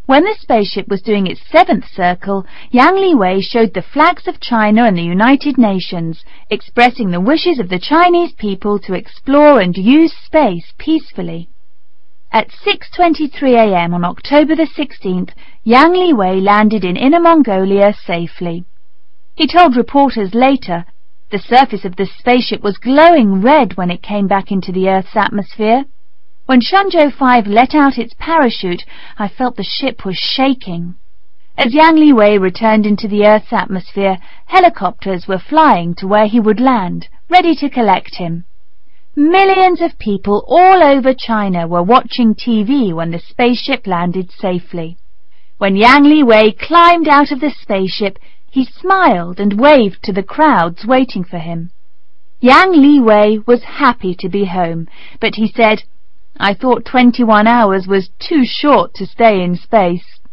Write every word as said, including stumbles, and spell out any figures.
When the spaceship was doing its seventh circle, Yang Liwei showed the flags of China and the United Nations, expressing the wishes of the Chinese people to explore and use space peacefully. At six twenty-three a m on October the sixteenth, Yang Liwei landed in Inner Mongolia safely. He told reporters later, "The surface of the spaceship was glowing red when it came back into the Earth's atmosphere. When Shenzhou five let out its parachute, I felt the ship was shaking." As Yang Liwei returned into the Earth's atmosphere, helicopters were flying to where he would land, ready to collect him. Millions of people all over China were watching T V when the spaceship landed safely. When Yang Liwei climbed out of the spaceship, he smiled and waved to the crowds waiting for him. Yang Liwei was happy to be home, but he said, "I thought twenty-one hours was too short to stay in space."